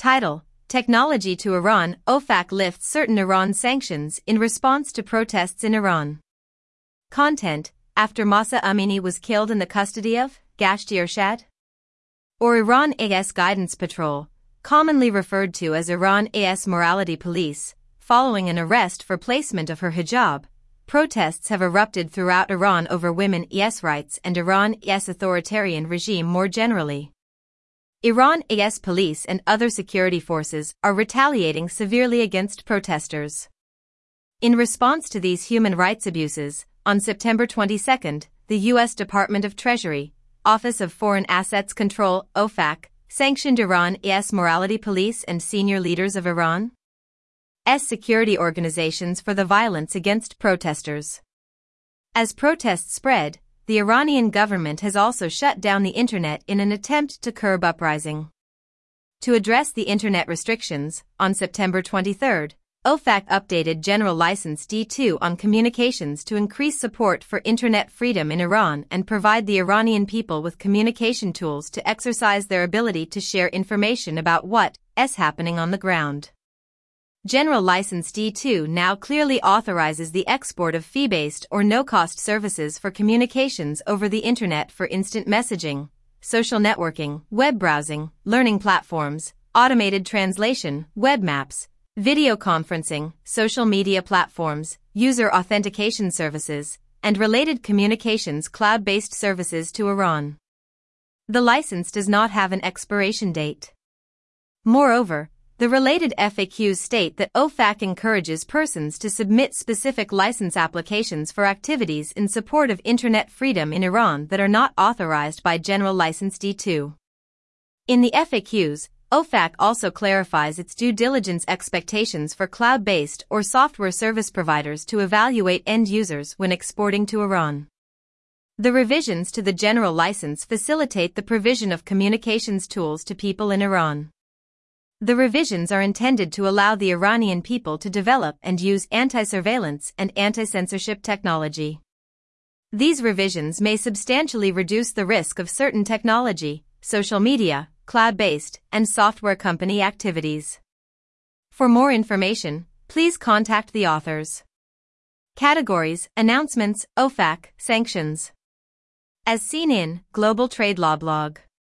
Title: Technology to Iran. OFAC lifts certain Iran sanctions in response to protests in Iran. Content: After Mahsa Amini was killed in the custody of Gashti Ershad? Or Iran-AS Guidance Patrol, commonly referred to as Iran-AS Morality Police, following an arrest for placement of her hijab, protests have erupted throughout Iran over women's rights and Iran-AS authoritarian regime more generally. Iran-AS police and other security forces are retaliating severely against protesters. In response to these human rights abuses, on September 22, the U.S. Department of Treasury, Office of Foreign Assets Control, OFAC, sanctioned Iran-AS Morality Police and senior leaders of Iran's security organizations for the violence against protesters. As protests spread, the Iranian government has also shut down the internet in an attempt to curb uprising. To address the internet restrictions, on September 23, OFAC updated General License D2 on communications to increase support for internet freedom in Iran and provide the Iranian people with communication tools to exercise their ability to share information about what's happening on the ground. General License D2 now clearly authorizes the export of fee-based or no-cost services for communications over the internet for instant messaging, social networking, web browsing, learning platforms, automated translation, web maps, video conferencing, social media platforms, user authentication services, and related communications cloud-based services to Iran. The license does not have an expiration date. Moreover, the related FAQs state that OFAC encourages persons to submit specific license applications for activities in support of internet freedom in Iran that are not authorized by General License D2. In the FAQs, OFAC also clarifies its due diligence expectations for cloud-based or software service providers to evaluate end users when exporting to Iran. The revisions to the General License facilitate the provision of communications tools to people in Iran. The revisions are intended to allow the Iranian people to develop and use anti-surveillance and anti-censorship technology. These revisions may substantially reduce the risk of certain technology, social media, cloud-based, and software company activities. For more information, please contact the authors. Categories: Announcements, OFAC, Sanctions. As seen in Global Trade Law blog.